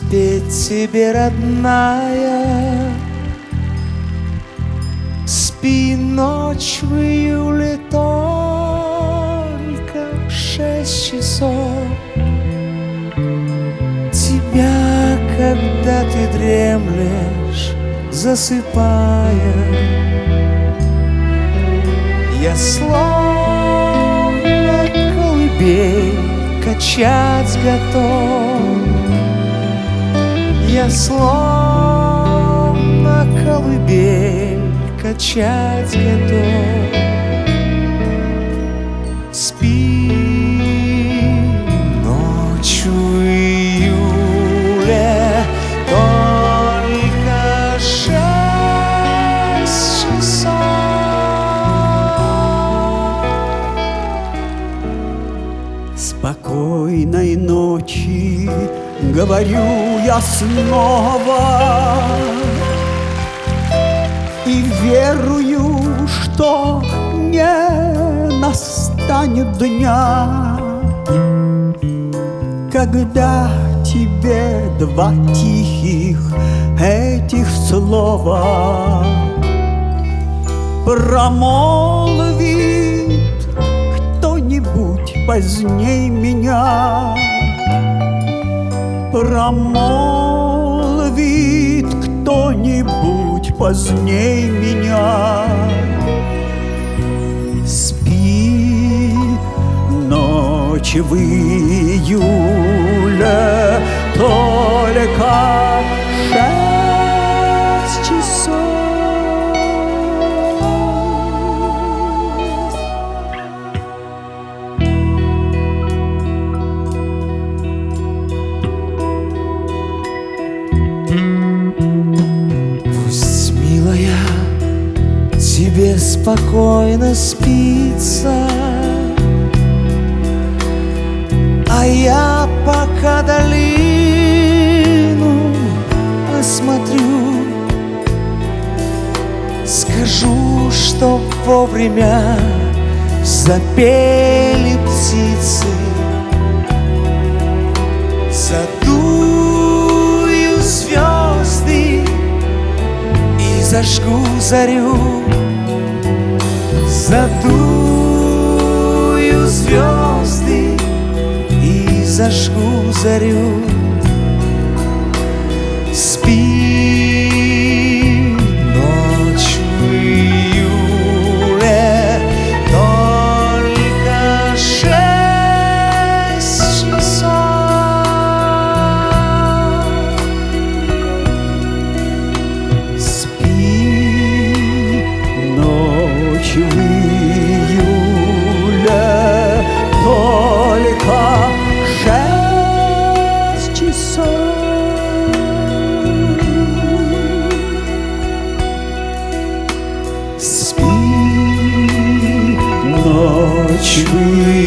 спеть тебе, родная. Спи, ночь в июле только 6 часов. Тебя, когда ты дремлешь, засыпая, я словно колыбель качать готов. Я словно колыбель качать готов. Спи, ночью июля только 6 часов. Спокойной ночи, говорю я снова, и верую, что не настанет дня, когда тебе два тихих этих слова промолвит кто-нибудь поздней меня. Промолвит кто-нибудь поздней меня. Спи, ночь в июле только 6 часов. Пусть, милая, тебе спокойно спится, а я пока долину осмотрю. Скажу, что вовремя запели птицы. Задую звезды и зажгу зарю. Задую звезды и зажгу зарю. Спи, ночь в июле только 6 часов. Спи, ночь в июле только 6 часов. Спи, ночь в июле